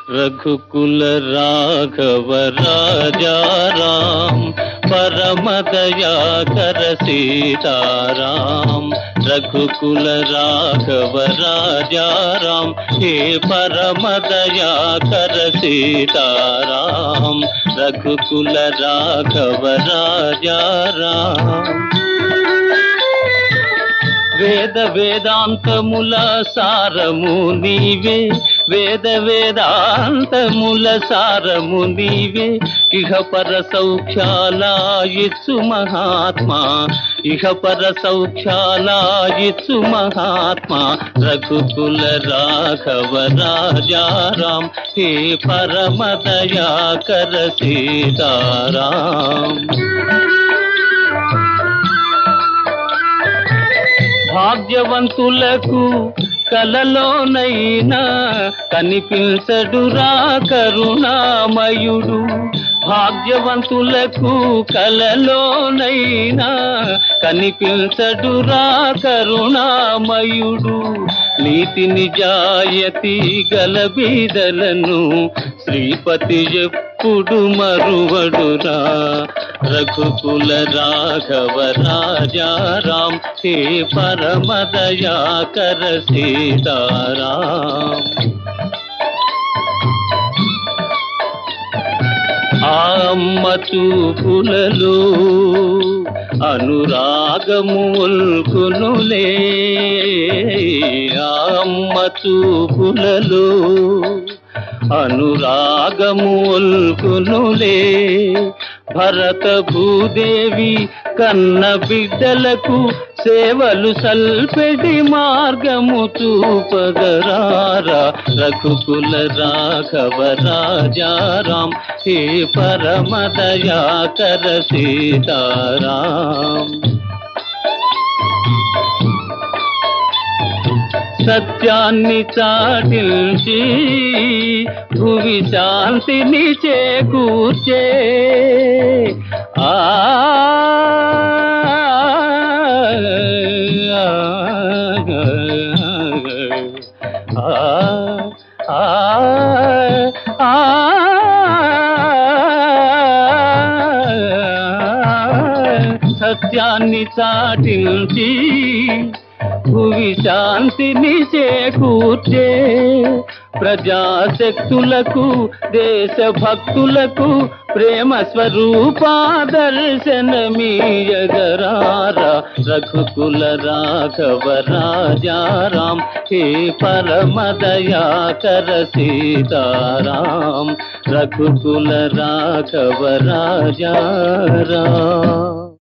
रघुकुल राघव राजा राम, परम दयाकर सीताराम। रघुकुल राघव राजा राम, हे परम दयाकर सीताराम। रघुकुल राघव राजा राम। వేద వేదాంతముల సారము నీవే, వేద వేదాంతముల సారము నీవే। ఇహ పర సౌఖ్యాల ఇచ్చు మహాత్మా, ఇహ పర సౌఖ్యాల ఇచ్చు మహాత్మా। రఘుకుల రాఘవ రాజా రామ్, హే పరమ దయాకర సీతారాం। భాగ్యవంతులకు కలలోనైనా కనిపించడురా కరుణామయుడు। భాగ్యవంతులకు కలలోనైనా కనిపించడురా కరుణామయుడు। నీతి నిజాయతి గల బీదలను శ్రీపతి ఎప్పుడు మరువడురా। రఘుకుల రాఘవ రాజా రామ్, హే పరమ దయాకర సీతారాం। ఆ అమ్మ చూపులలో అనురాగము ఒల్కునులే, ఆ అమ్మ చూపులలో అనురాగము ఒల్కునులే। భరత భూదేవి కన్న బిడ్డలకు సేవలు సల్పెడి మార్గము చూపగరారా। రఘుకుల రాఘవ రాజా రామ్, హే పరమ దయాకర సీతారాం। సత్యాన్ని చాటించి భువి శాంతిని చేకూర్చే, ఆ సత్యాన్ని చాటించి భువి శాంతిని చేకూర్చే। ప్రజాశక్తులకు దేశ భక్తులకు ప్రేమ స్వరూపా దర్శనమీయగరారా। రఘుకుల రాఘవ రాజా రామ్, హే పరమ దయాకర సీతారాం। రఘుకుల రాఘవ రాజా రామ్।